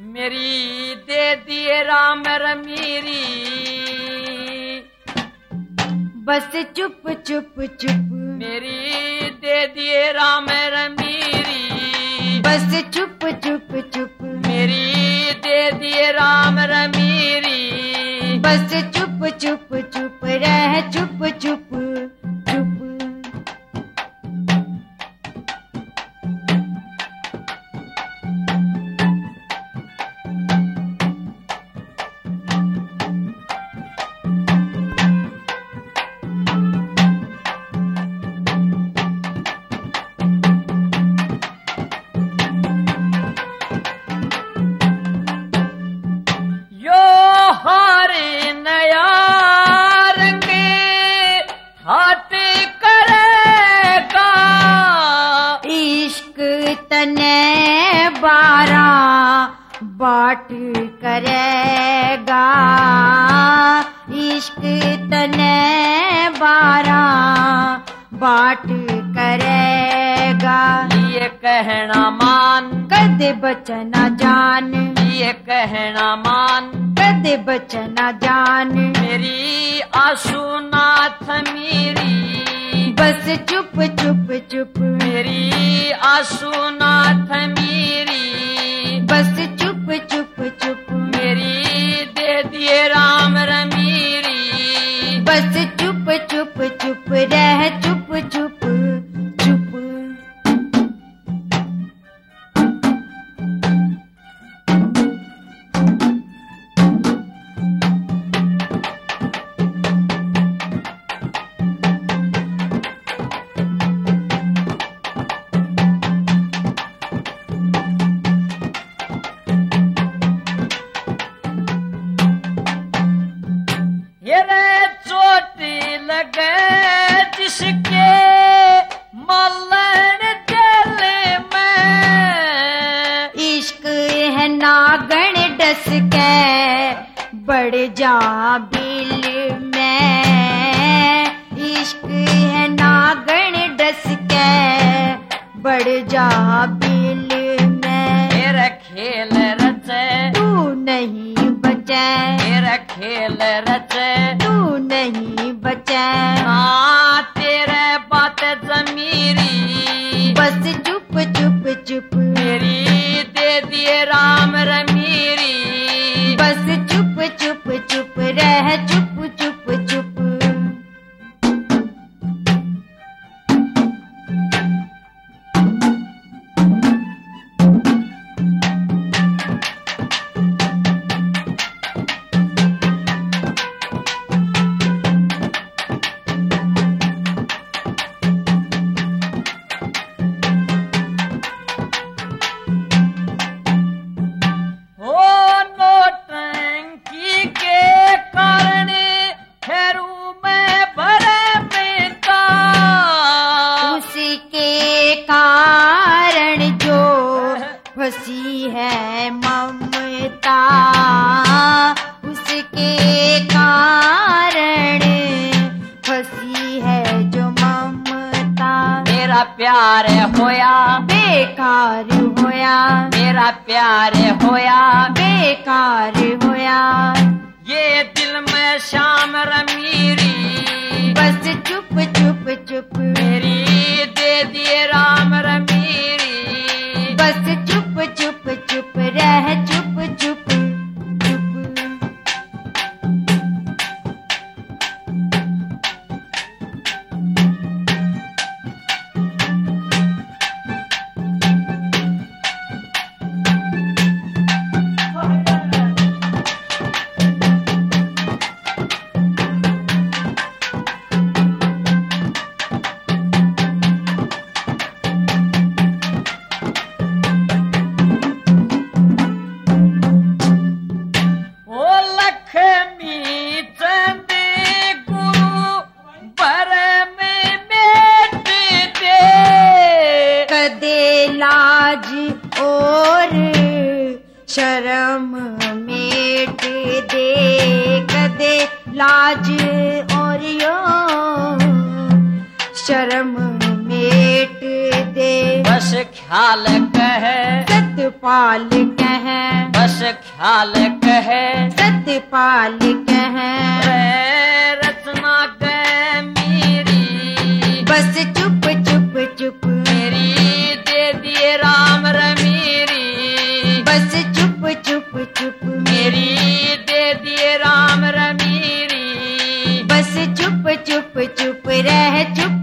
मेरी दे दिए राम रमीरी। बस चुप चुप चुप मेरी दे दिए राम रमीरी। बस चुप चुप चुप मेरी दे दिए राम रमीरी। बस चुप चुप चुप रह चुप चुप चुप। बाट करेगा इश्क तने 12 बाट करेगा। ये कहना मान कदे बचना जान। ये कहना मान कदे बचना जान। मेरी आंसू ना थमीरी। बस चुप चुप चुप मेरी आंसू ना थमीरी। बस चुप चुप चुप मेरी दे दिए राम रमीरी। बस चुप चुप चुप रह चुप चुप चुप। बढ़ जा बिल में इश्क है नागन डस के बढ़ जा बिल में। मेरा खेल रचे तू नहीं बचे। मेरा खेल रचे तू नहीं बचे। हाँ तेरे बात जमीरी। बस चुप चुप चुप मेरी दे दिए राम रमीरी। बस चुप चुप चुप रह चुप चुप चुप। फंसी है ममता उसके कारण फंसी है जो ममता। मेरा प्यार होया बेकार होया। मेरा प्यार होया बेकार होया। ये दिल में शाम रमीरी। बस चुप चुप चुप मेरी दे दिए राम रमीरी। बस चुप चुप चुप रह चुप चुप चुप। लाज और शर्म मेट दे कदे लाज और यो शर्म मेट दे। बस ख्याल कहे सतपाल कहे रस ख्याल कहे सतपाल कहे रचना कह मेरी बस चुप चुप चुप मेरी दे दिए राम रमीरी बस चुप चुप चुप मेरी दे दिए राम रमीरी बस चुप चुप चुप रह चुप